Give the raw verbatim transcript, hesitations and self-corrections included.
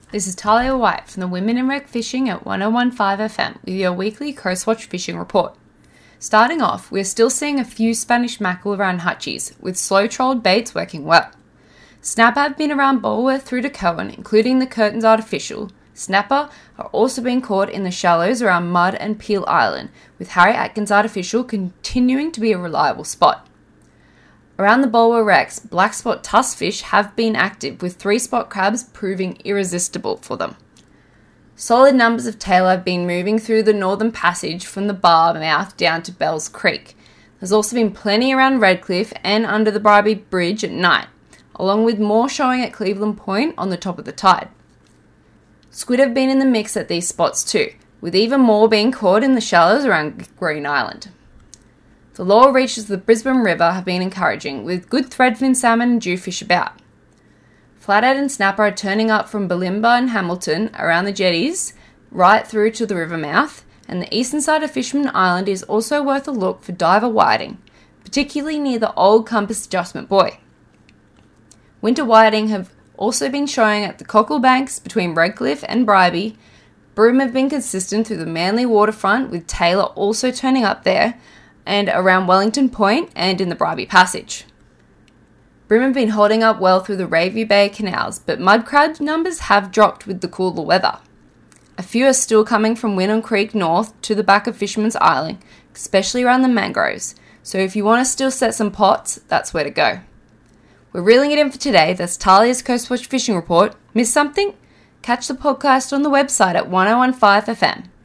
This is Talia White from the Women in Rec Fishing at one oh one point five F M with your weekly Coastwatch fishing report. Starting off, we're still seeing a few Spanish mackerel around Hutchies, with slow-trolled baits working well. Snapper have been around Bulwer through to Cowan, including the Curtains Artificial. Snapper are also being caught in the shallows around Mud and Peel Island, with Harry Atkins Artificial continuing to be a reliable spot. Around the Bulwer wrecks, black spot tusk fish have been active, with three spot crabs proving irresistible for them. Solid numbers of tailor have been moving through the northern passage from the bar mouth down to Bells Creek. There's also been plenty around Redcliffe and under the Bribie Bridge at night, along with more showing at Cleveland Point on the top of the tide. Squid have been in the mix at these spots too, with even more being caught in the shallows around Green Island. The lower reaches of the Brisbane River have been encouraging, with good threadfin salmon and jewfish about. Flathead and snapper are turning up from Bulimba and Hamilton around the jetties, right through to the river mouth, and the eastern side of Fisherman Island is also worth a look for diver whiting, particularly near the old Compass Adjustment Buoy. Winter whiting have also been showing at the Cockle Banks between Redcliffe and Bribie. Broom have been consistent through the Manly waterfront, with Taylor also turning up there, and around Wellington Point and in the Bribie Passage. Bream have been holding up well through the Ravy Bay canals, but mud crab numbers have dropped with the cooler weather. A few are still coming from Wynnum Creek north to the back of Fisherman's Island, especially around the mangroves, so if you want to still set some pots, that's where to go. We're reeling it in for today. That's Talia's Coastwatch Fishing Report. Missed something? Catch the podcast on the website at one oh one point five F M.